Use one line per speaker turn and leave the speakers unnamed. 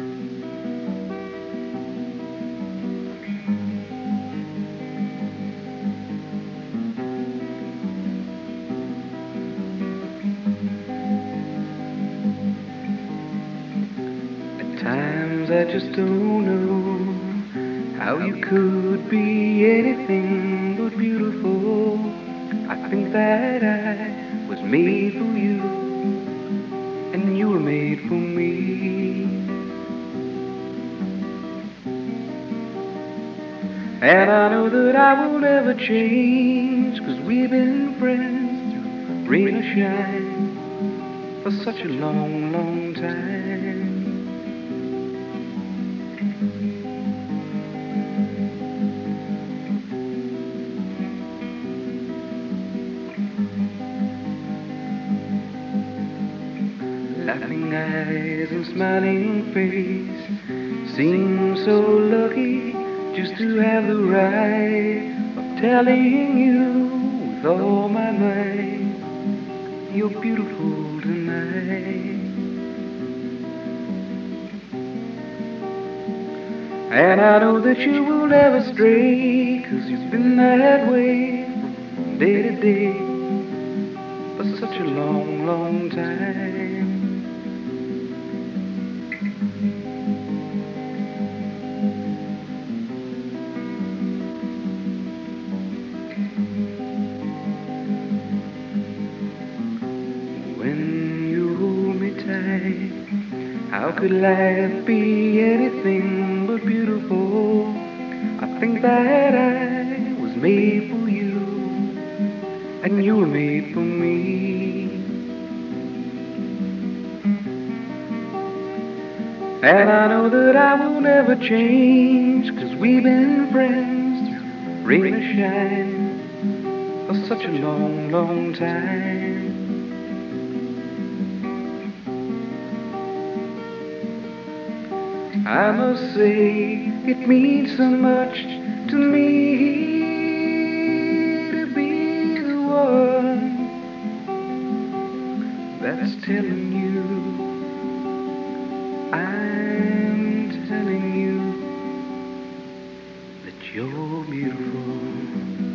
At times I just don't know how you could be anything but beautiful. I think that I was made for you, and you were made for me. And I know that I will never change, 'cause we've been friends through rain or shine for such a long, long time. Laughing eyes and smiling face, seem so lucky just to have the right of telling you with all my might, you're beautiful tonight. And I know that you will never stray, 'cause you've been that way from day to day for such a long, long time. When you hold me tight, how could life be anything but beautiful? I think that I was made for you, and you were made for me. And I know that I will never change, 'cause we've been friends through rain or shine for such a long, long time. I must say it means so much to me to be the one that's telling you, I'm telling you that you're beautiful.